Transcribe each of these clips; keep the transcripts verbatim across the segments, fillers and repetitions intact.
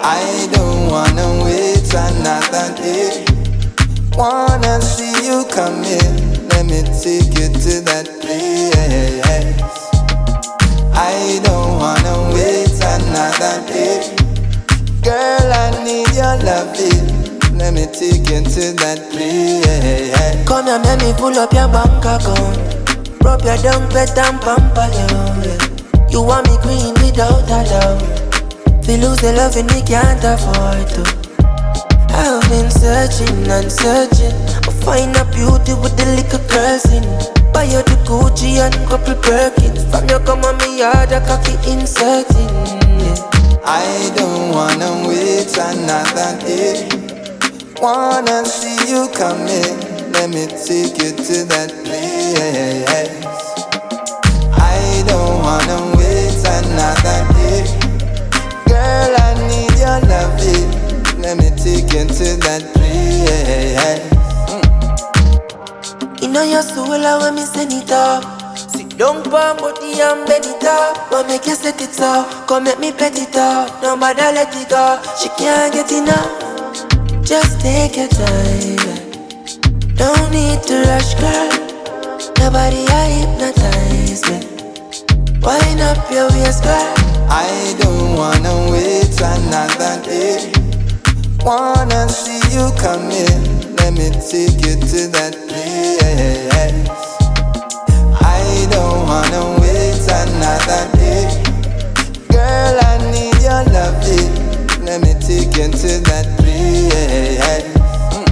I don't wanna wait another day. Wanna see you come in, let me take you to that place. I don't wanna wait another day. Girl, I need your loving, let me take you to that place. Come here, let me pull up your bank account. Rub your down, pet and pamper you, yeah. You want me queen without a doubt. If you lose the love and me can't afford to. I've been searching and searching. I find a beauty with the little girls in. Buy you the Gucci and couple Birkins. From you come on me yard, a cocky inserting, yeah. I don't wanna wait another day. Wanna see you come in, let me take you to that place. I don't wanna wait another day. Girl, I need your loving, let me take you to that place. mm. You know your soul, when me send it up. Sit down, palm, body and bend it up. Wanna make you set it up, come make me pet it up. No matter let it go, she can't get enough. Just take your time, yeah. Don't need to rush, girl. Nobody I hypnotize me. Wind up your waist, girl. I don't wanna wait another day. Wanna see you come in, let me take you to that place. I don't wanna wait another day. Girl, I need your loving, let me take you to that place. mm.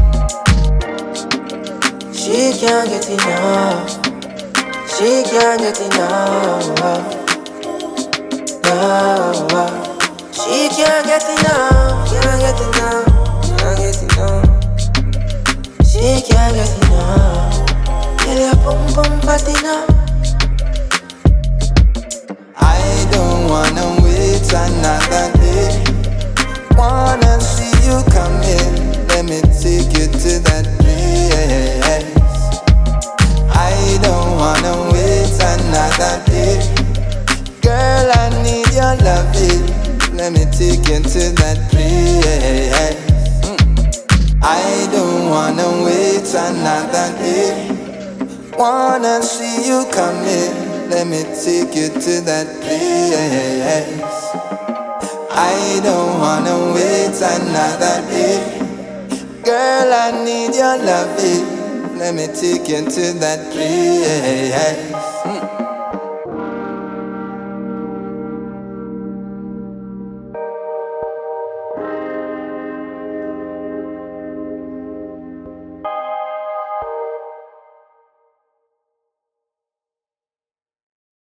She can't get enough. She can't get enough. No, she can't get enough, can't get enough, can't get enough. She can't get enough. Tell your pum pum fat enough. I don't wanna wait another day. Wanna see you come in, let me take you to that place. I don't wanna wait another day. Girl, I need your loving, let me take you to that place. mm. I don't wanna wait another day. Wanna see you come in, let me take you to that place. I don't wanna wait another day. Girl, I need your loving, let me take you to that place.